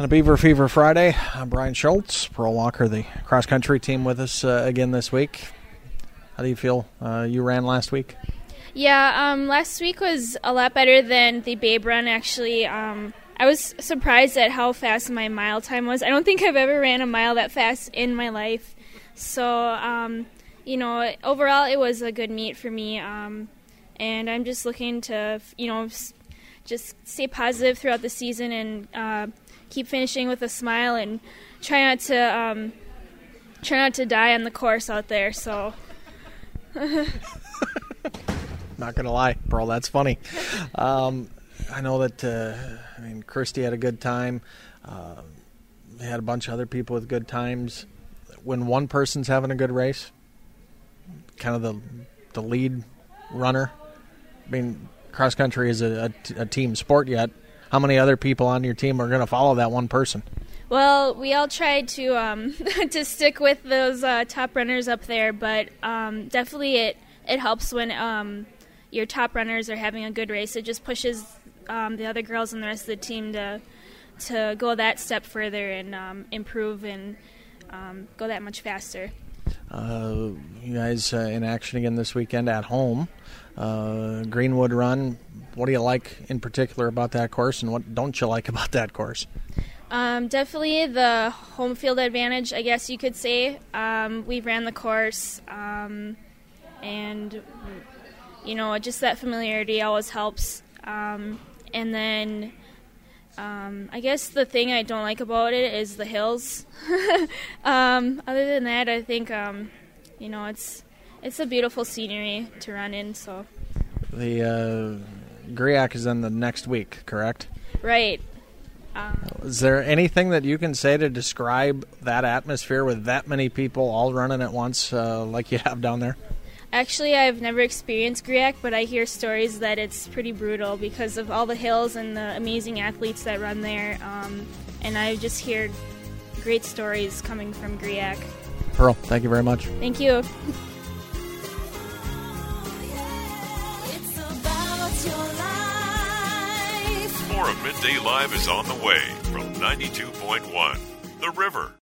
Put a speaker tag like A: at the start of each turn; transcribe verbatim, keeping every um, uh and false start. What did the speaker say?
A: On a Beaver Fever Friday, I'm Brian Schultz, Pearl Walker, the cross-country team with us uh, again this week. How do you feel? Uh, you ran last week?
B: Yeah, um, last week was a lot better than the Babe Run, actually. Um, I was surprised at how fast my mile time was. I don't think I've ever ran a mile that fast in my life. So, um, you know, overall it was a good meet for me. Um, and I'm just looking to, you know, just stay positive throughout the season and uh, keep finishing with a smile and try not to um, try not to die on the course out there. So,
A: not gonna lie, Pearl, that's funny. Um, I know that. Uh, I mean, Christy had a good time. Uh, they had a bunch of other people with good times. When one person's having a good race, kind of the the lead runner. I mean, cross country is a, a, a team sport yet. How many other people on your team are going to follow that one person?
B: Well, we all tried to um, to stick with those uh, top runners up there, but um, definitely it, it helps when um, your top runners are having a good race. It just pushes um, the other girls and the rest of the team to to go that step further and um, improve and um, go that much faster.
A: Uh, you guys uh, in action again this weekend at home. Uh, Greenwood Run. What do you like in particular about that course, and what don't you like about that course?
B: Um, definitely the home field advantage, I guess you could say. Um, we ran the course, um, and, you know, just that familiarity always helps. Um, and then um, I guess the thing I don't like about it is the hills. um, other than that, I think, um, you know, it's it's a beautiful scenery to run in. So
A: the uh, Griak is in the next week, correct?
B: Right. Um,
A: Is there anything that you can say to describe that atmosphere with that many people all running at once uh, like you have down there?
B: Actually, I've never experienced Griak, but I hear stories that it's pretty brutal because of all the hills and the amazing athletes that run there. Um, and I just hear great stories coming from Griak.
A: Pearl, thank you very much.
B: Thank you.
C: More of Midday Live is on the way from ninety-two point one The River.